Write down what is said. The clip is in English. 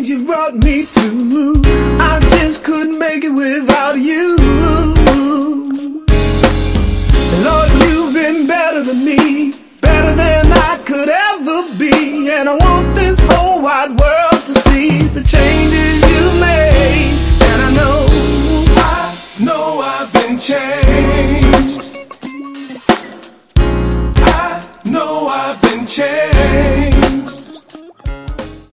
things you've brought me through. I just couldn't make it without you. Lord, you've been better to me, better than I could ever be. And I want this whole wide world to see the changes you made. And I know I've been changed. I know I've been changed.